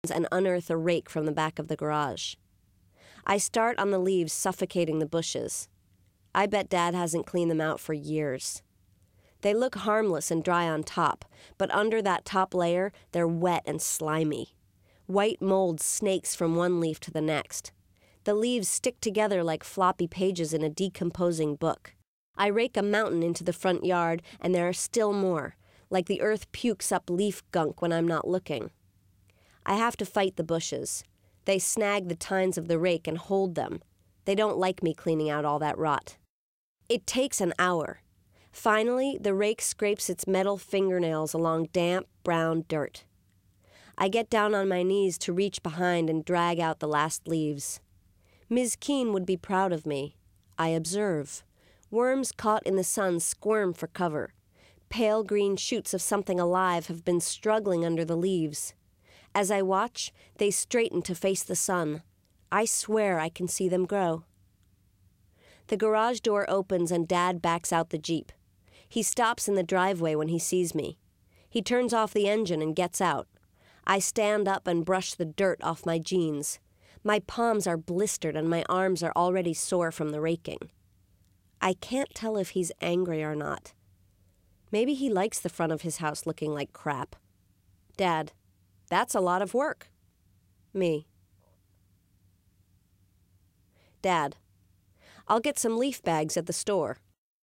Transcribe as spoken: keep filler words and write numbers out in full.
and unearth a rake from the back of the garage. I start on the leaves suffocating the bushes. I bet Dad hasn't cleaned them out for years. They look harmless and dry on top, but under that top layer, they're wet and slimy. White mold snakes from one leaf to the next. The leaves stick together like floppy pages in a decomposing book. I rake a mountain into the front yard, and there are still more, like the earth pukes up leaf gunk when I'm not looking. I have to fight the bushes. They snag the tines of the rake and hold them. They don't like me cleaning out all that rot. It takes an hour. Finally, the rake scrapes its metal fingernails along damp, brown dirt. I get down on my knees to reach behind and drag out the last leaves. Miz Keene would be proud of me. I observe. Worms caught in the sun squirm for cover. Pale green shoots of something alive have been struggling under the leaves. As I watch, they straighten to face the sun. I swear I can see them grow. The garage door opens and Dad backs out the Jeep. He stops in the driveway when he sees me. He turns off the engine and gets out. I stand up and brush the dirt off my jeans. My palms are blistered and my arms are already sore from the raking. I can't tell if he's angry or not. Maybe he likes the front of his house looking like crap. Dad, that's a lot of work. Me. Dad, I'll get some leaf bags at the store.